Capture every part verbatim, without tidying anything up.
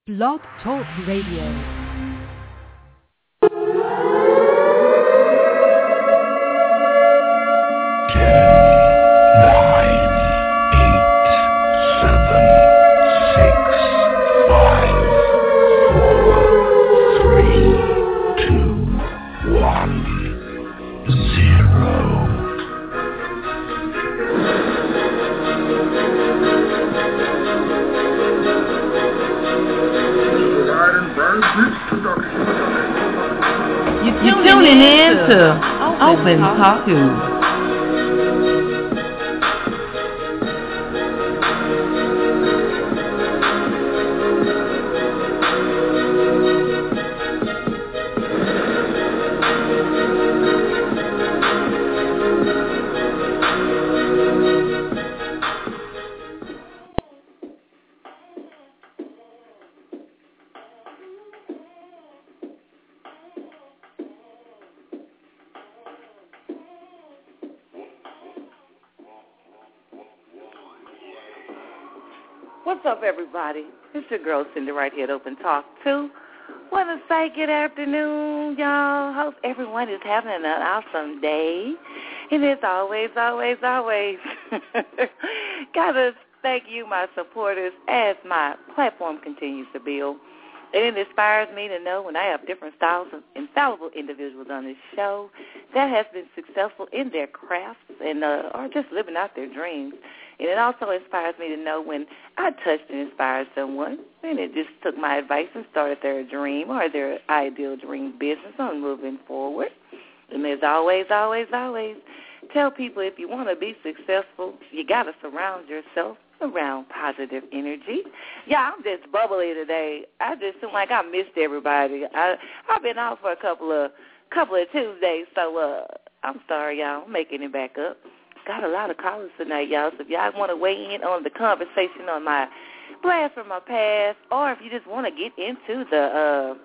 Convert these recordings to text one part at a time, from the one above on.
Blog Talk Radio. You're tuning in to Open Talk News. What's up, everybody? It's your girl, Cindy, right here at Open Talk two. Want to say good afternoon, y'all. Hope everyone is having an awesome day. And as always, always, always, gotta thank you, my supporters, as my platform continues to build. And it inspires me to know when I have different styles of infallible individuals on this show that has been successful in their crafts and uh, are just living out their dreams. And it also inspires me to know when I touched and inspired someone, and it just took my advice and started their dream or their ideal dream business on moving forward. And as always, always, always, tell people if you want to be successful, you got to surround yourself around positive energy. Yeah, I'm just bubbly today. I just seem like I missed everybody. I, I've been out for a couple of couple of Tuesdays, so uh, I'm sorry, y'all. I'm making it back up. Got a lot of callers tonight, y'all, so if y'all want to weigh in on the conversation on my blast from my past, or if you just want to get into the uh,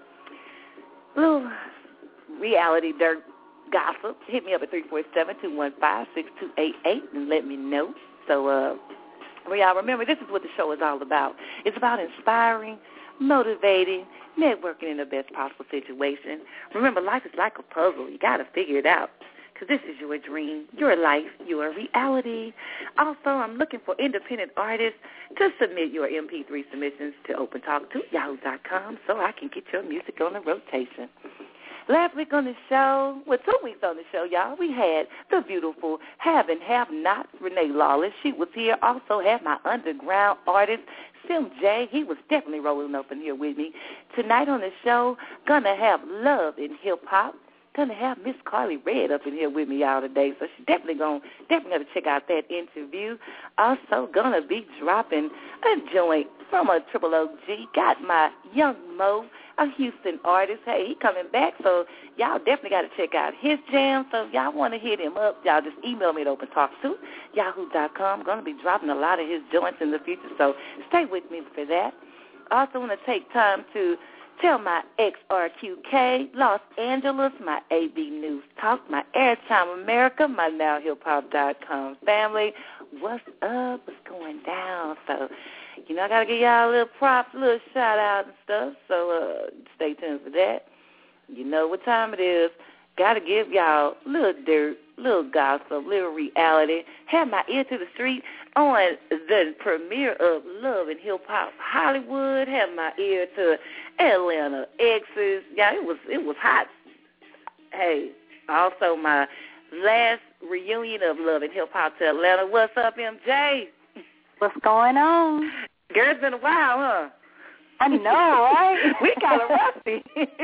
little reality dirt gossip, hit me up at three four seven, two one five, six two eight eight and let me know. So, uh, well, y'all remember, this is what the show is all about. It's about inspiring, motivating, networking in the best possible situation. Remember, life is like a puzzle. You got to figure it out. Because this is your dream, your life, your reality. Also, I'm looking for independent artists to submit your M P three submissions to open talk to yahoo dot com so I can get your music on the rotation. Last week on the show, well, two weeks on the show, y'all, we had the beautiful Have and Have Nots, Renee Lawless. She was here. Also had my underground artist, Sim J. He was definitely rolling up in here with me. Tonight on the show, gonna have Love in Hip Hop. Gonna have Miss Carly Red up in here with me all today, so she's definitely gonna definitely gonna check out that interview. Also gonna be dropping a joint from a Triple O G. Got my Young Mo, a Houston artist. Hey, he coming back, so y'all definitely got to check out his jam. So if y'all want to hit him up, y'all just email me at open talk to yahoo dot com. Gonna be dropping a lot of his joints in the future, so stay with me for that. Also want to take time to tell my X R Q K, Los Angeles, my A B News Talk, my Airtime America, my now hip hop dot com family. What's up? What's going down? So, you know, I got to give y'all a little props, a little shout-out and stuff, so uh, stay tuned for that. You know what time it is. Got to give y'all a little dirt, little gossip, little reality. Have my ear to the street on the premiere of Love and Hip Hop Hollywood. Have my ear to Atlanta Exes. Yeah, it was it was hot. Hey, also my last reunion of Love and Hip Hop to Atlanta. What's up, M J? What's going on? Girl, it's been a while, huh? I know, right? We kind of rusty.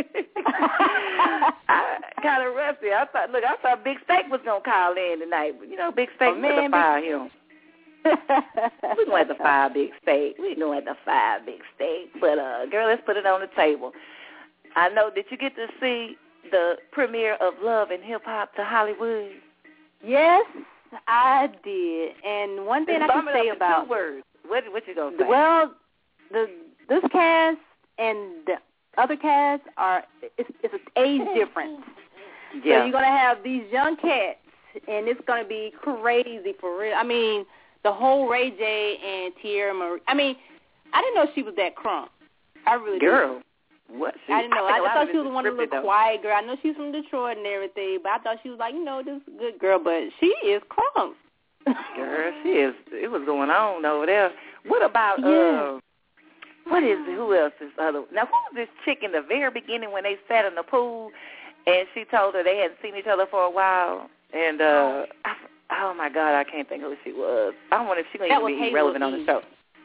kind of rusty. I thought, look, I thought Big Steak was gonna call in tonight, but you know, Big Steak, oh, we're gonna fire him. We're gonna have to fire Big Steak. We're gonna have to fire Big Steak. But uh, girl, let's put it on the table. I know. Did you get to see the premiere of Love and Hip Hop to Hollywood? Yes, I did. And one thing Just I can say about two words. What what you gonna say? Well, the this cast and the other cast are it's, it's an age difference. Yeah. So you're gonna have these young cats, and it's gonna be crazy for real. I mean, the whole Ray J and Tierra Marie. I mean, I didn't know she was that crunk. I really Girl. do. What? She, I didn't know. I, I, I thought she was one of the little though. quiet girl. I know she's from Detroit and everything, but I thought she was like, you know, this good girl, but she is crunk. Girl, she is. It was going on over there. What about, yeah. uh, what is, who else is other? Now, who was this chick in the very beginning when they sat in the pool and she told her they hadn't seen each other for a while? And, uh, I, oh, my God, I can't think who she was. I don't wonder if she's going to be relevant on the show.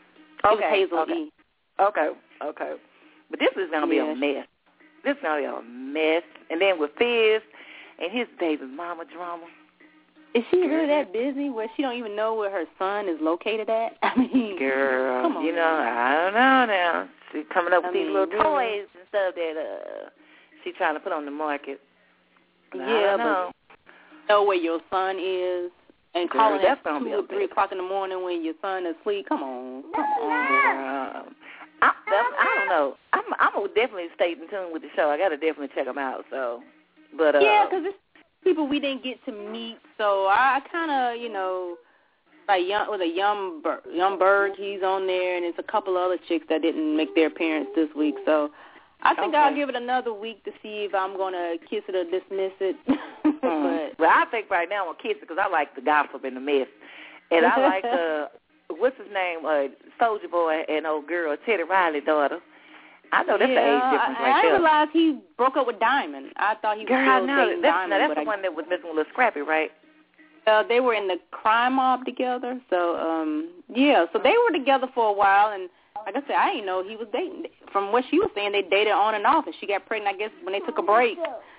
Okay. Hazel okay. E. Okay. Okay. But this is going to be yeah. a mess. This is going to be a mess. And then with Fizz and his baby mama drama. Is she really that busy where she don't even know where her son is located at? I mean, girl, come on, you know, I don't know now. She's coming up with I these mean, little really? toys and stuff that uh, she's trying to put on the market. And yeah, I don't know. but know where your son is and Girl, calling that's at gonna two be a or three mess. o'clock in the morning when your son is asleep. Come on, come on. Girl. I, I don't know. I'm I'm gonna definitely stay in tune with the show. I gotta definitely check them out. So, but uh, yeah, because it's people we didn't get to meet, so I, I kind of, you know, like young with a young young Berg, he's on there, and it's a couple other chicks that didn't make their appearance this week. So I think okay. I'll give it another week to see if I'm gonna kiss it or dismiss it. mm. but Well, I think right now I'm gonna kiss it because I like the gossip and the mess, and I like uh, what's his name, uh, Soldier Boy and old girl Teddy Riley's daughter. I know that's yeah, the age difference I, right I there. I realized he broke up with Diamond. I thought he was Girl, still no, dating that's, Diamond. no, that's but the I, one that was messing with Lil Scrappy, right? Uh, they were in the crime mob together. So, um, yeah, so they were together for a while, and like I said, I didn't know he was dating. From what she was saying, they dated on and off, and she got pregnant, I guess, when they took a break.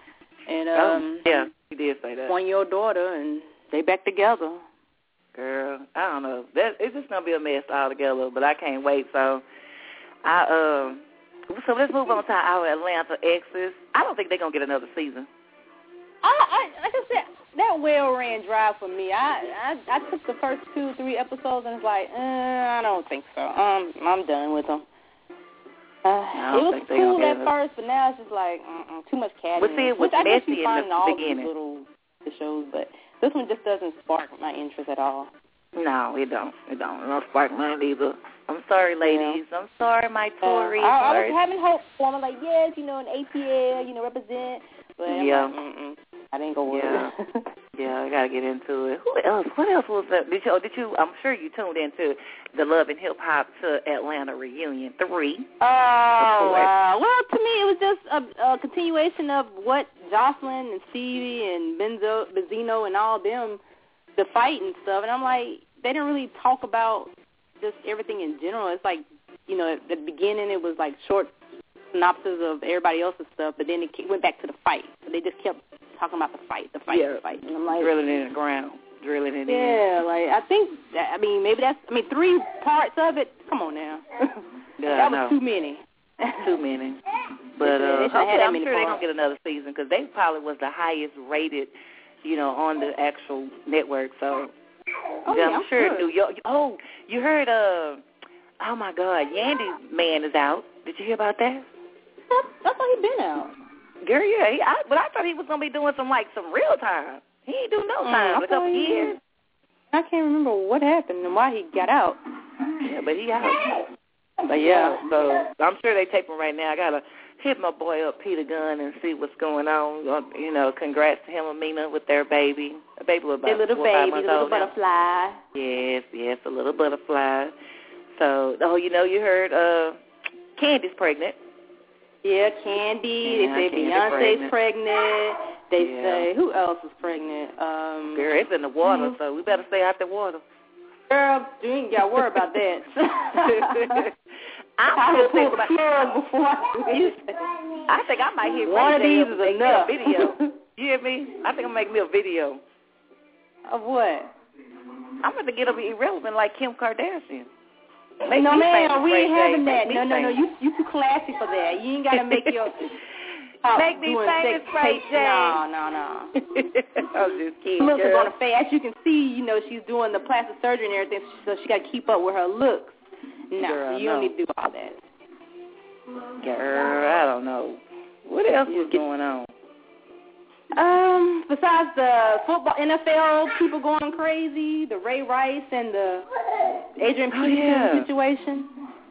And um, oh, yeah, she did say that. One year daughter, and they back together. Girl, I don't know. That, it's just going to be a mess altogether, but I can't wait. So, I, uh, so let's move on to our Atlanta exes. I don't think they're going to get another season. I, I, like I said, that well ran dry for me. I, I, I took the first two, three episodes, and it's like, uh, I don't think so. Um, I'm done with them. Uh, it was cool at first, but now it's just like uh-uh, too much cattiness. Well, see, it was which I guess messy you in find the in all beginning. these little shows, but this one just doesn't spark my interest at all. No, it don't. It don't. It don't spark mine either. I'm sorry, ladies. Yeah. I'm sorry, my Tory. Uh, I, I was having hope for them. Like, yes, you know, an A T L, you know, represent. But I'm yeah. like, mm-mm. I didn't go with yeah. it. yeah, I gotta get into it. Who else? What else was that? Did you? Did you? I'm sure you tuned into the Love and Hip Hop to Atlanta reunion three. Oh wow! Well, to me, it was just a, a continuation of what Jocelyn and Stevie and Benzo, Benzino and all them, the fight and stuff. And I'm like, they didn't really talk about just everything in general. It's like, you know, at the beginning it was like short synopsis of everybody else's stuff, but then it went back to the fight. So they just kept talking about the fight, the fight, yeah. the fight. And I'm like, drilling it in the ground, drilling it yeah, in. Yeah, like I think, that, I mean, maybe that's, I mean, three parts of it. Come on now, yeah, that was no. too many. Too many. But uh, hopefully, I'm sure they're gonna get another season because they probably was the highest rated, you know, on the actual network. So oh, yeah, yeah, I'm, I'm sure sure. New York. Oh, you heard? Uh, oh my God, Yandy's man is out. Did you hear about that? I thought he'd been out. Girl, yeah, he, I, but I thought he was gonna be doing some like some real time. He ain't do no time. Mm, a couple he, years. I can't remember what happened and why he got out. Yeah, but he out. But yeah, so I'm sure they tape him right now. I gotta hit my boy up, Peter Gunn, and see what's going on. You know, congrats to him and Mina with their baby. A baby was about their little four baby, or five months the little old butterfly. Now. Yes, yes, a little butterfly. So, oh, you know, you heard uh, Candy's pregnant. Yeah, Candy. Yeah, they say Candy Beyonce's pregnant. pregnant. They yeah. say, who else is pregnant? Um, Girl, it's in the water, mm-hmm. so we better stay out the water. Girl, you ain't got to worry about that. I'm I still pull thinking about before I, I think I might hit one of these is make enough. Me a video. You hear me? I think I'm making me a video. Of what? I'm going to get up irrelevant like Kim Kardashian. Make no, man, we Ray ain't J. having that. Make No, no, no. famous. You you too classy for that. You ain't got to make your... Uh, make me famous, Ray J. No, no, no. I was just kidding, Looks girl. on her face. As you can see, you know, she's doing the plastic surgery and everything, so she got to keep up with her looks. No, girl, you no. don't need to do all that. Girl, I don't know. What else was going on? Um, besides the football, N F L people going crazy, the Ray Rice and the Adrian oh, Peterson yeah. situation.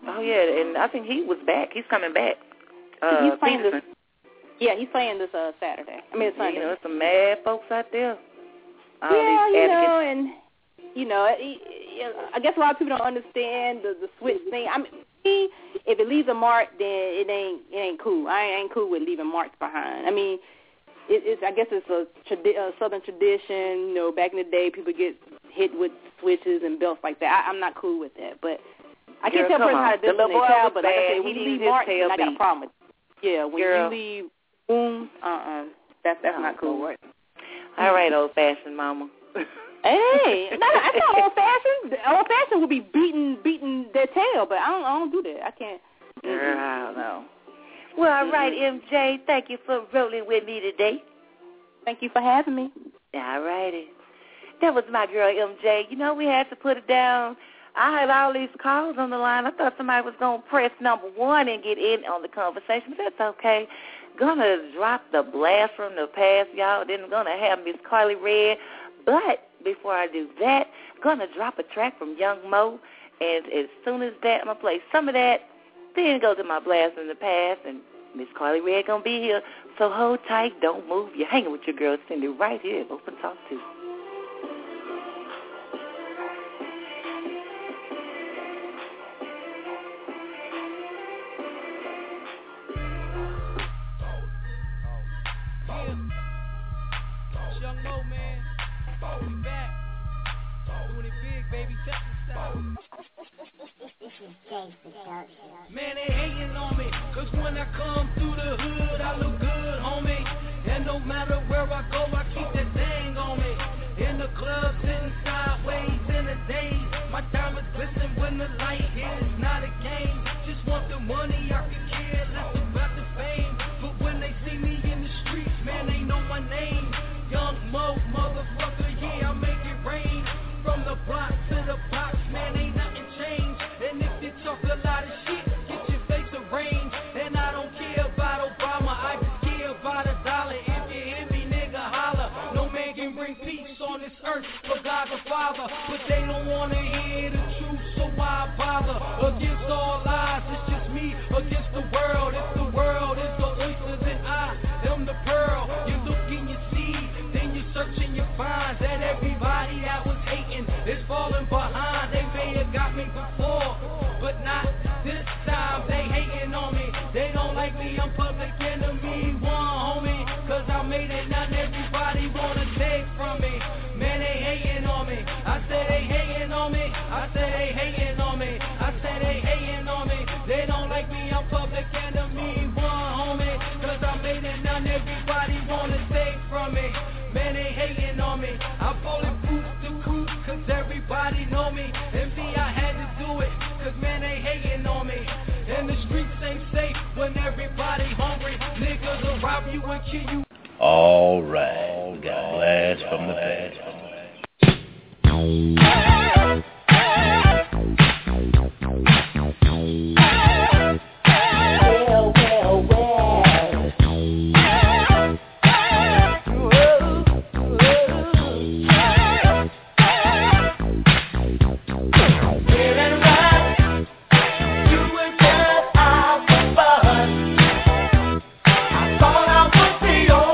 Oh yeah, and I think he was back. He's coming back. Uh, he's playing Peterson. this. Yeah, he's playing this uh, Saturday. I mean, Sunday. You know, there's some mad folks out there. All yeah, these you advocates. know, and you know, it, it, I guess a lot of people don't understand the, the switch thing. I mean, if it leaves a mark, then it ain't it ain't cool. I ain't cool with leaving marks behind. I mean, it, it's I guess it's a, tradi- a southern tradition. You know, back in the day, people get hit with switches and belts like that. I, I'm not cool with that, but I can't Girl, tell a person on. how to The discipline little their boy child. was But like I bad. said, when He you leave needs his marks, tail then I got a beat. problem with it. Yeah, when Girl. you leave wounds, uh-uh, that's that's Oh, not cool. Lord. All right, old-fashioned mama. Hey, no, that's not old fashioned. Old fashioned would be beating beating their tail, but I don't I don't do that. I can't. Girl, I don't know. Well, all right, M J, thank you for rolling with me today. Thank you for having me. All righty. That was my girl, M J. You know, we had to put it down. I had all these calls on the line. I thought somebody was going to press number one and get in on the conversation, but that's okay. Gonna drop the blast from the past, y'all. Then gonna have Miss Carly Red. But before I do that, gonna drop a track from Young Mo. And as soon as that, I'm going to play some of that. Then go to my blast from the past, and Miss Carly Red going to be here. So hold tight, don't move. You're hanging with your girl Cindy right here at Open Talk two. Young Mo, man. We back. Doing it big, baby. Check this out. Man, they hating on me, cause when I come through the hood, I look good, homie. And no matter where I go, I keep that thing on me. In the club, sitting sideways in the days. My diamonds glisten when the light hits, not a game. Just want the money, I can care less about the fame. But when they see me in the streets, man, they know my name. Young Mo, motherfucker, yeah, I make it rain. From the block to the box, man, ain't nothing changed. And if you talk a lot of shit, get your face arranged. And I don't care about Obama, I just care about a dollar. If you hear me, nigga, holler. No man can bring peace on this earth for God the Father. But they don't wanna hear the truth, so why bother? Against all odds, it's just me against the world. If the world is the oyster, then I am the pearl. You look and you see, then you search and you find that everybody that was hating is falling behind. They may have got me before, but not this time. They hating on me, they don't like me, I'm public enemy one, homie. Cause I made it, not everybody wanna take from me. Man, they hating on me, I say they hating on me, I say they hating on me, I say they hating on me. They don't like me, I'm public enemy one, homie. Cause I made it, not everybody wanna take from me. Man, they hating on me, I bulletproof the coupe, cause everybody know me. And me, I had to do it, cause man, they hating on me. And the streets ain't safe when everybody hungry. Niggas will rob you and kill you. All right, we got blast from the past. Well, well, well. I thought I would be on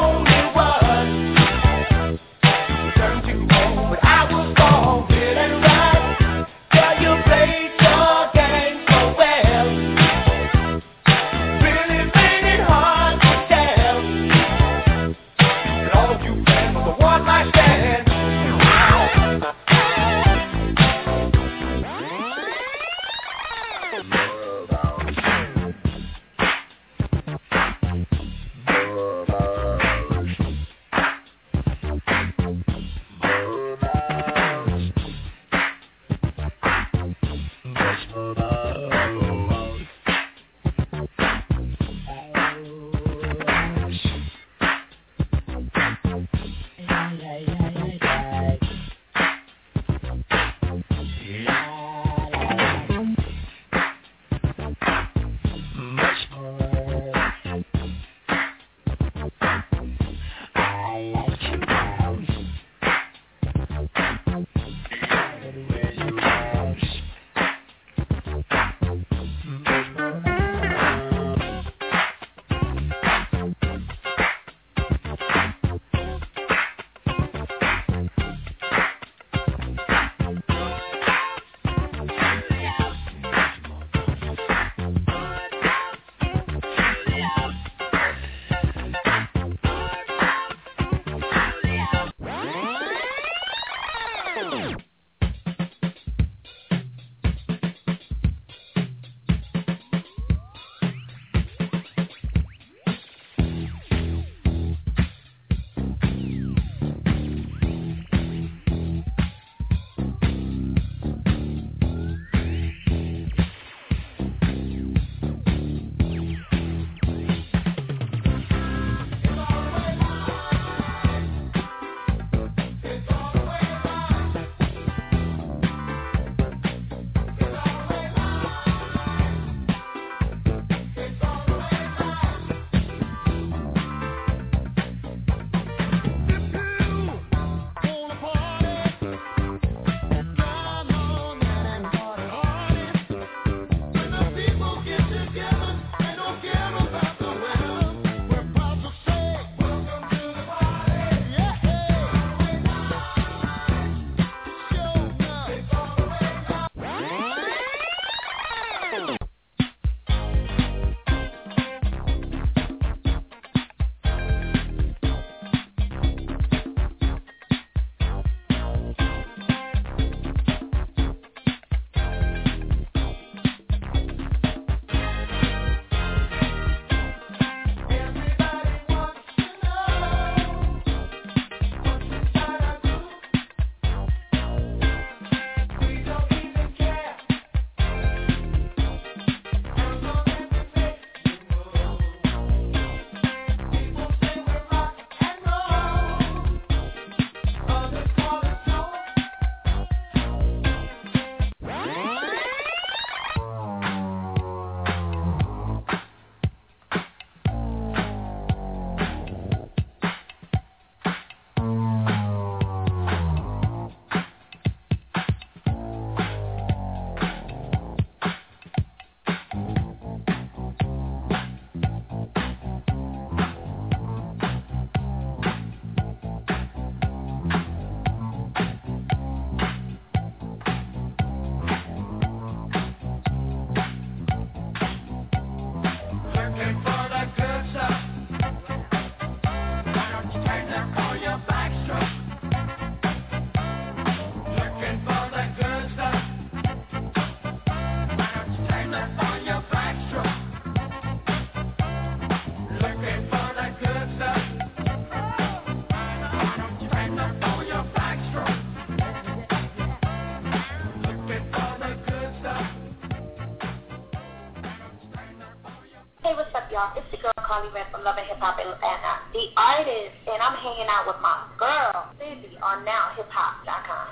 y'all? It's the girl Carly Red from Love and Hip Hop Atlanta. The artist, and I'm hanging out with my girl, Cindy, on now hip hop dot com.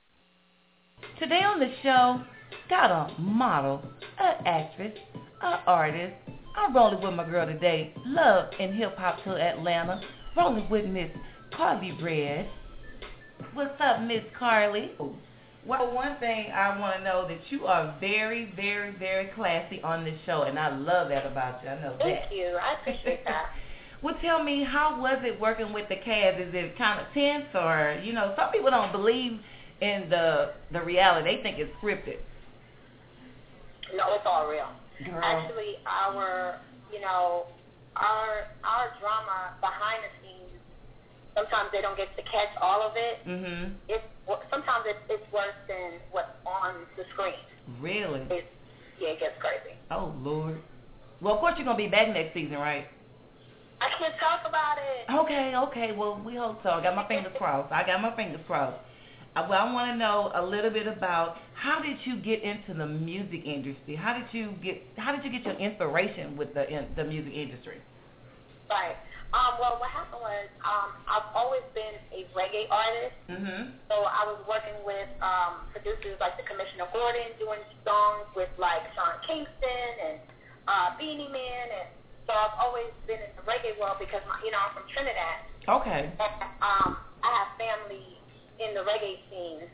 Today on the show, got a model, an actress, an artist. I'm rolling with my girl today, Love and Hip Hop to Atlanta. Rolling with Miss Carly Red. What's up, Miss Carly? Well, one thing I want to know that you are very, very, very classy on this show, and I love that about you. I know Thank that. Thank you. I appreciate that. Well, tell me, how was it working with the cast? Is it kind of tense, or, you know, some people don't believe in the the reality. They think it's scripted. No, it's all real. Girl. Actually, our, you know, our our drama behind the scenes, sometimes they don't get to catch all of it. Mm-hmm. It's sometimes it, it's worse than what's on the screen. Really? It's, yeah, it gets crazy. Oh, Lord. Well, of course you're going to be back next season, right? I can't talk about it. Okay, okay. Well, we hope so. I got my fingers crossed. I got my fingers crossed. Uh, well, I want to know a little bit about how did you get into the music industry? How did you get How did you get your inspiration with the in, the music industry? Right. Um, well, what happened was um, I've always been a reggae artist. Mm-hmm. So I was working with um, producers like the Commissioner Gordon, doing songs with like Sean Kingston and uh, Beanie Man, and so I've always been in the reggae world because my, you know I'm from Trinidad. Okay. And, um, I have family in the reggae scene.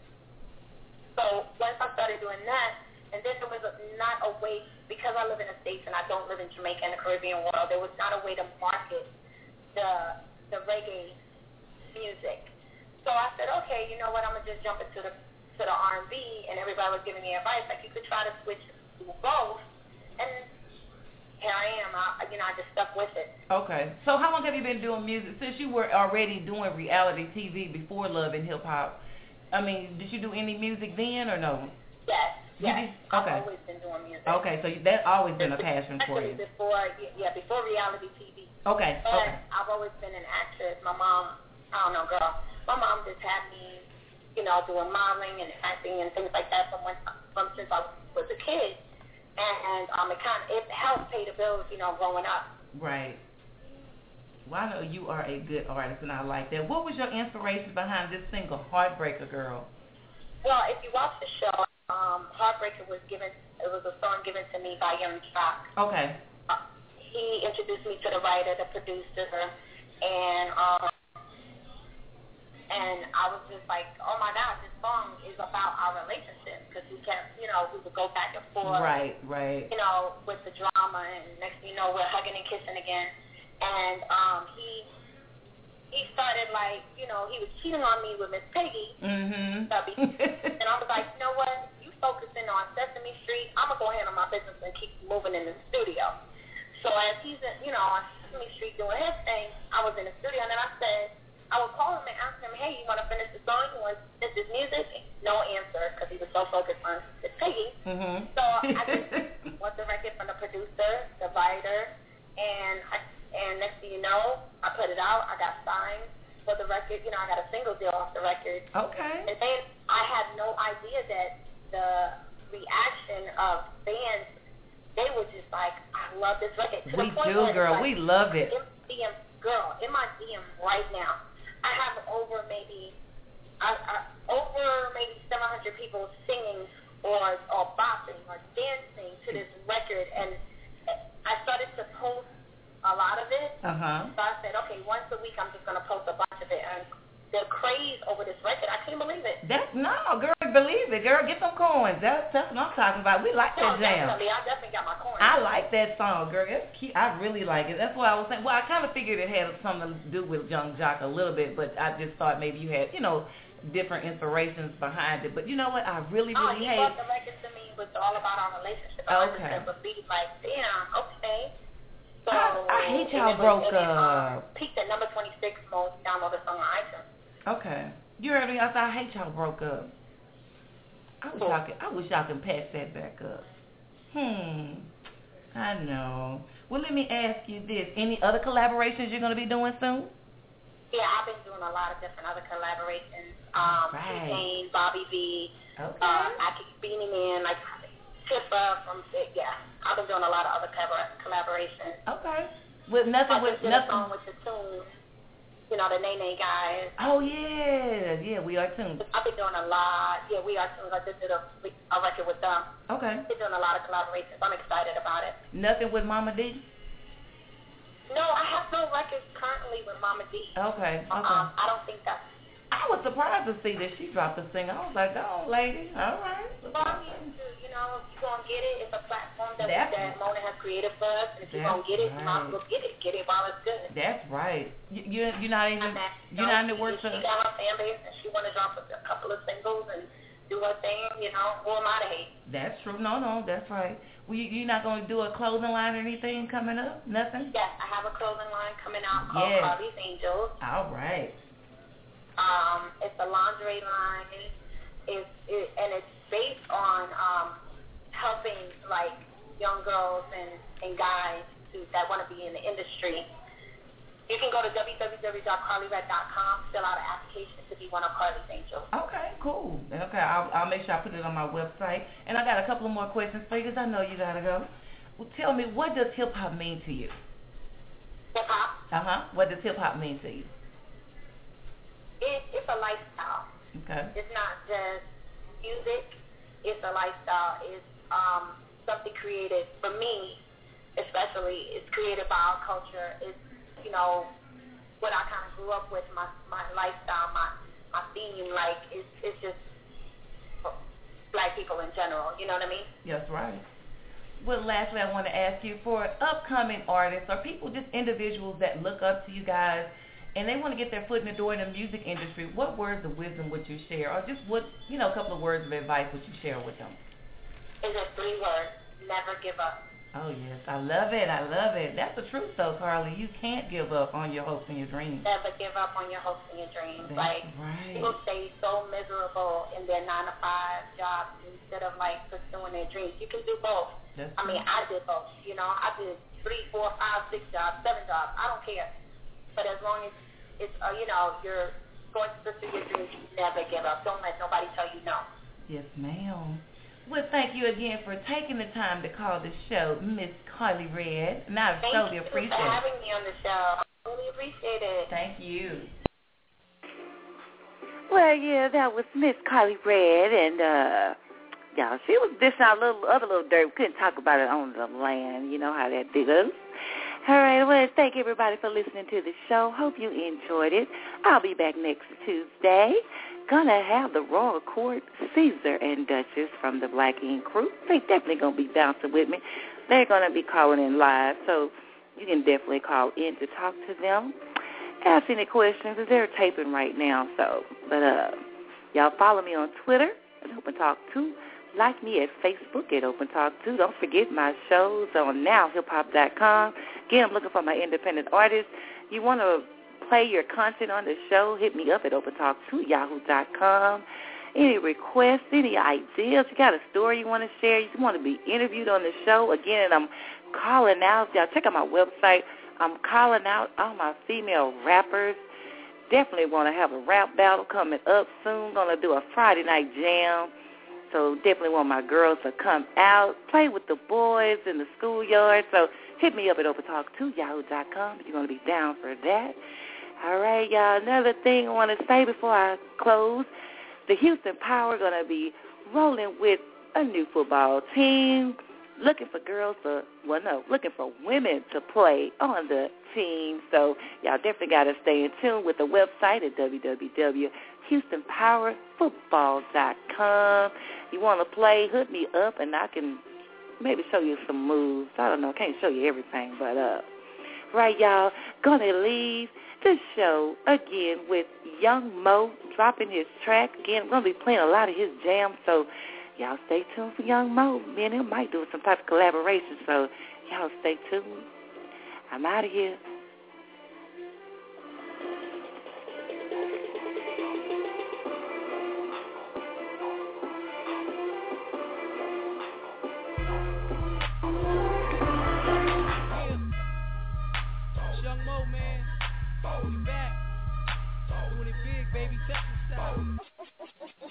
So once I started doing that, and then there was a, not a way, because I live in the States and I don't live in Jamaica and the Caribbean world, there was not a way to market the the reggae music. So I said, okay, you know what, I'm going to just jump into the to the R and B, and everybody was giving me advice, like you could try to switch to both, and here I am, I, you know, I just stuck with it. Okay. So how long have you been doing music? Since you were already doing reality T V before Love and Hip Hop, I mean, did you do any music then or no? Yes, yes. Okay. I've always been doing music. Okay, so that's always been a passion for you. Actually, before, yeah, before reality T V. Okay, but okay. I've always been an actress. My mom, I don't know, girl. My mom just had me, you know, doing modeling and acting and things like that from when, from since I was a kid, and um, it kind of it helped pay the bills, you know, growing up. Right. Well, I know you are a good artist, and I like that. What was your inspiration behind this single, Heartbreaker Girl? Well, if you watch the show, um, Heartbreaker was given. It was a song given to me by Young Jock. Okay. Uh, he introduced me to the writer, the producer, and um, and I was just like, oh my God, this song is about our relationship because we kept, you know, we would go back and forth. Right, right. You know, with the drama, and next thing you know, we're hugging and kissing again. And um, he he started like, you know, he was cheating on me with Miss Peggy. Mm-hmm. And I was like, you know what? You focusing on Sesame Street. I'm gonna go handle my business and keep moving in the studio. So as he's, you know, on Sesame Street doing his thing, I was in the studio, and then I said, I would call him and ask him, hey, you want to finish the song? You want to finish this music? No answer, because he was so focused on his Peggy. Mm-hmm. So I just want the record from the producer, the writer, and I, and next thing you know, I put it out. I got signed for the record. You know, I got a single deal off the record. Okay. And then I had no idea that the reaction of fans, they were just like, I love this record. To we the point do, where girl. like, we love it. In D M, girl, in my D M right now, I have over maybe, I, I, over maybe seven hundred people singing or or bopping or dancing to this record, and I started to post a lot of it. Uh huh. So I said, okay, once a week I'm just gonna post a bunch of it, and the craze over this record, I can't believe it. That's no, girl, believe it, girl. Get some coins. That's that's what I'm talking about. We like No, that jam. definitely, I definitely got my coins. I like that song, girl. It's cute. I really like it. That's why I was saying. Well, I kind of figured it had something to do with Young Jock a little bit, but I just thought maybe you had, you know, different inspirations behind it. But you know what? I really, Oh, really he hate. brought the record to me with all about our relationship. I Okay. just said, be like, damn, okay. So I, I hate y'all and it broke was, and it, up. Um, peaked at number twenty-six most downloaded song on iTunes. Okay. You heard me? I said I hate y'all broke up. I wish y'all could, I wish y'all can patch that back up. Hmm. I know. Well, let me ask you this. Any other collaborations you're going to be doing soon? Yeah, I've been doing a lot of different other collaborations. Um, right. T-Pain, Bobby V, Okay. uh, I keep Beanie Man, like Tifa from, yeah. I've been doing a lot of other collabor- collaborations. Okay. With nothing I with just did nothing. a song with the Tunes, you know, the Nene guys. Oh yeah, yeah, we are Tunes. I've been doing a lot. Yeah, we are Tunes. I just did a, a record with them. Okay. Been doing a lot of collaborations. I'm excited about it. Nothing with Mama D? No, I have no records currently with Mama D. Okay, okay. Um, I don't think that's. I was surprised to see that she dropped a single. I was like, oh, lady, all right. Well, I mean, you know, if you're going to get it, it's a platform that, That's that Mona has created for us. And if you're going to get it, you might as well get it. Get it while it's good. That's right. You, you, you're not even, that, you're not in the works She of... got her fan base, and she want to drop a, a couple of singles and do her thing, you know, who am I to hate? That's true. No, no, that's right. Well, you, you're not going to do a clothing line or anything coming up? Nothing? Yes, I have a clothing line coming out called yes. Carly's Angels. All right. Um, it's a lingerie line. It's, it, and it's based on um, helping, like, young girls and, and guys to, that want to be in the industry. You can go to w w w dot carly red dot com, fill out an application to be one of Carly's Angels. Okay, cool. Okay, I'll, I'll make sure I put it on my website. And I got a couple of more questions for you because I know you got to go. Well, tell me, what does hip-hop mean to you? Hip-hop? Uh-huh. What does hip-hop mean to you? It, it's a lifestyle. Okay. It's not just music. It's a lifestyle. It's um, something created for me, especially. It's created by our culture. It's, you know, what I kind of grew up with, my my lifestyle, my my theme. Like, it's, it's just for black people in general. You know what I mean? That's right. Well, lastly, I want to ask you, for upcoming artists or people, just individuals that look up to you guys, and they want to get their foot in the door in the music industry, what words of wisdom would you share? Or just what, you know, a couple of words of advice would you share with them? It's just three words: never give up. Oh, yes. I love it. I love it. That's the truth, though, Carly. You can't give up on your hopes and your dreams. Never give up on your hopes and your dreams. That's like, right. people stay so miserable in their nine to five jobs instead of, like, pursuing their dreams. You can do both. That's I mean, I did both. You know, I did three, four, five, six jobs, seven jobs. I don't care. But as long as it's, uh, you know, you're going to pursue your dreams, never give up. Don't let nobody tell you no. Yes, ma'am. Well, thank you again for taking the time to call the show, Miss Carly Red. And I Thank totally you appreciate for it. having me on the show. I really appreciate it. Thank you. Well, yeah, that was Miss Carly Red, and, uh, y'all, she was dishing out little, other little dirt. We couldn't talk about it on the land. You know how that goes. All right, well, thank everybody for listening to the show. Hope you enjoyed it. I'll be back next Tuesday. Gonna have the Royal Court, Caesar and Duchess from the Black Ink Crew. They definitely gonna be bouncing with me. They're gonna be calling in live, so you can definitely call in to talk to them. Ask any questions, because they're taping right now. So, but uh, y'all follow me on Twitter at Open Talk two. Like me at Facebook at Open Talk two. Don't forget my shows on now hip hop dot com. Again, I'm looking for my independent artists. You want to play your content on the show, hit me up at Open Talk two yahoo dot com. Any requests, any ideas, you got a story you want to share, you want to be interviewed on the show, again, I'm calling out, y'all check out my website, I'm calling out all my female rappers. Definitely want to have a rap battle coming up soon, going to do a Friday night jam, so definitely want my girls to come out, play with the boys in the schoolyard, so hit me up at Open Talk two yahoo dot com if you're going to be down for that. All right, y'all, another thing I want to say before I close, the Houston Power going to be rolling with a new football team, looking for girls to, well, no, looking for women to play on the team. So y'all definitely got to stay in tune with the website at w w w dot houston power football dot com. You want to play, hook me up, and I can maybe show you some moves. I don't know, I can't show you everything, but, uh, right, y'all, going to leave the show again with Young Mo dropping his track. Again, I'm going to be playing a lot of his jams, so y'all stay tuned for Young Mo. Me and him might do some type of collaboration, so y'all stay tuned. I'm out of here. Young Mo, man. Doing it big, baby. Check this out.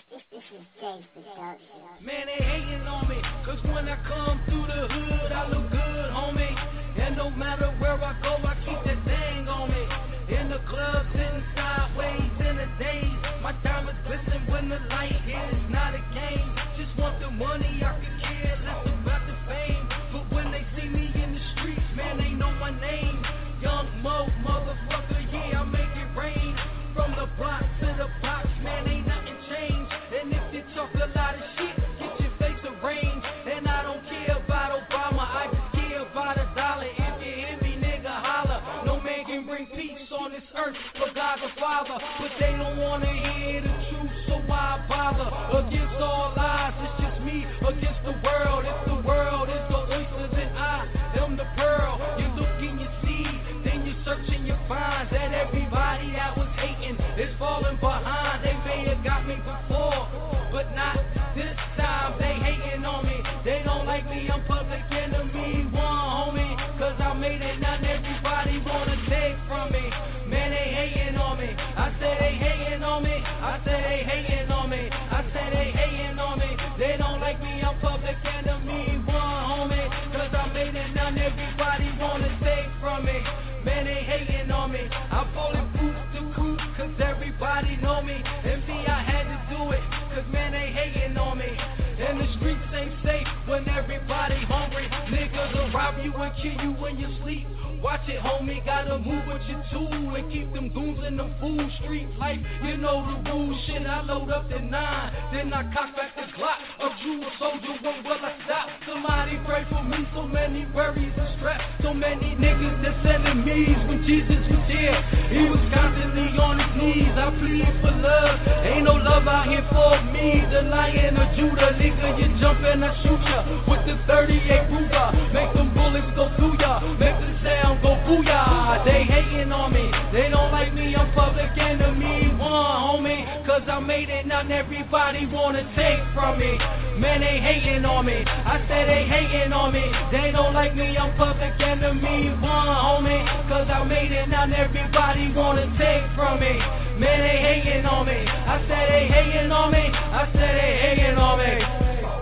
Man, they hating on me, cause when I come through the hood, I look good, homie. And no matter where I go, I keep that thing on me. In the club, sitting sideways in the days. My diamonds glisten when the light hit. It's not a game. Just want the money, I could care less about the fame. But when they see me in the streets, man, they know my name. Young Mo, motherfucker, yeah, I make it rain. From the block to the box, man, ain't nothing changed. And if you talk a lot of shit, get your face arranged. And I don't care about Obama, I just care about a dollar. If you hear me, nigga, holler. No man can bring peace on this earth for God the Father. But they don't wanna hear the truth, so why bother? Against all lies, it's just me against the world. If the world is the oyster, then I am the pearl. You look and you see, then you search and you find that everybody that was hating is falling behind. They may have got me before, but not this time. They hating on me, they don't like me, I'm public enemy one, homie. Cause I made it, not everybody wanna take from me. Man, they hating on me, I say they hating on me, I say they hating on me, I say they hating on me. They don't like me, I'm public enemy one, homie. Cause I made it, not everybody wanna take from me. Man, they hating on me, I bulletproof the crew, cause everybody know me. M C, I had to do it, cause man, they hating on me. And the streets ain't safe when everybody hungry. Niggas will rob you and kill you when you sleep. Watch it, homie, gotta move with your tool and keep them goons in the fool. Street life, you know the rules. Shit, I load up the nine, then I cock back the Glock. A true soldier, when will I stop? Somebody pray for me, so many worries and stress. So many niggas that's enemies when Jesus was here. He was constantly on his knees, I plead for love. Ain't no love out here for me. The Lion of Judah, nigga, you jump and I shoot ya with the thirty-eight Ruger. Make them bullets go through ya, make the sound go booyah. They hating on me, they don't like me, I'm public enemy one, homie. Cause I made it, not everybody wanna take from me. Man, they hating on me, I say they hating on me. They don't like me, I'm public enemy one, homie. Cause I made it, not everybody wanna take from me. Man, they hating on me, I say they hating on me, I say they hating on me.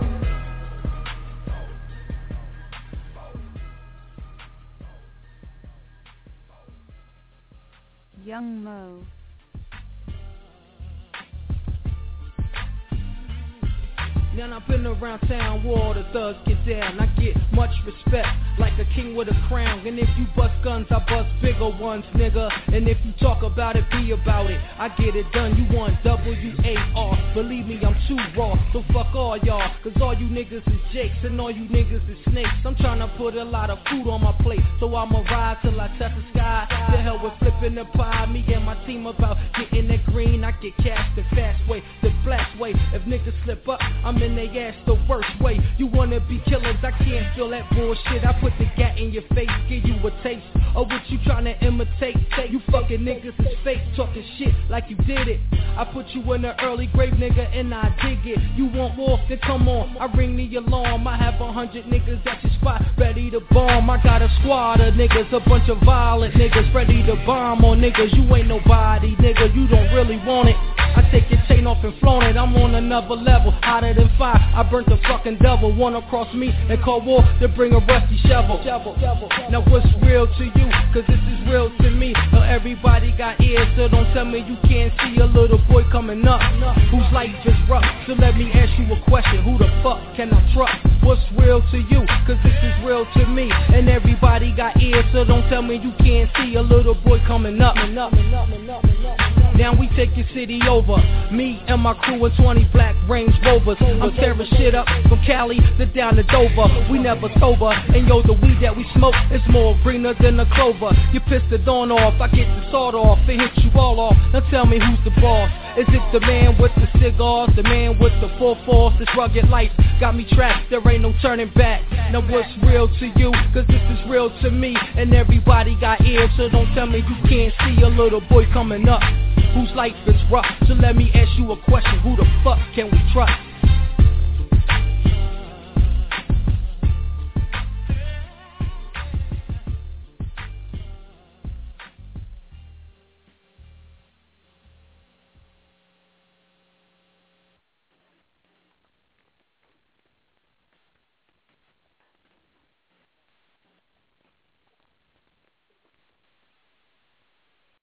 Young Mo. Now I've been around town where all the thugs get down. I get much respect, like a king with a crown. And if you bust guns, I bust bigger ones, nigga. And if you talk about it, be about it. I get it done, you want W A R. Believe me, I'm too raw, so fuck all y'all. Cause all you niggas is jakes and all you niggas is snakes. I'm trying to put a lot of food on my plate, so I'ma ride till I touch the sky. The hell with flipping the pie, me and my team about getting that green. I get cash the fast way, the flash way. If niggas slip up, I'm in they ass the worst way. You wanna be killers, I can't feel that bullshit. I put the gat in your face, give you a taste of what you tryna imitate. You fucking niggas is fake, talking shit like you did it. I put you in the early grave, nigga, and I dig it. You want more? Then come on, I ring the alarm. I have a hundred niggas at your spot, ready to bomb. I got a squad of niggas, a bunch of violent niggas, ready to bomb on niggas. You ain't nobody, nigga, you don't really want it. I take your chain off and flown it, I'm on another level, hotter than fire. I burnt the fucking devil, wanna cross me and call war, to bring a rusty shovel. Now what's real to you, cause this is real to me. Now everybody got ears, so don't tell me you can't see a little boy coming up, whose life is rough. So let me ask you a question, who the fuck can I trust? What's real to you, cause this is real to me. And everybody got ears, so don't tell me you can't see a little boy coming up. Now we take your city over, me and my crew and twenty black Range Rovers. I'm tearing shit up from Cali to down to Dover. We never sober, and yo, the weed that we smoke is more greener than a clover. You piss the dawn off, I get the sawed off, it hits you all off. Now tell me who's the boss? Is it the man with the cigars, the man with the full force? This rugged life got me trapped, there ain't no turning back. Now what's real to you, cause this is real to me. And everybody got ears, so don't tell me you can't see a little boy coming up whose life is rough. So let me ask you a question, who the fuck can we trust?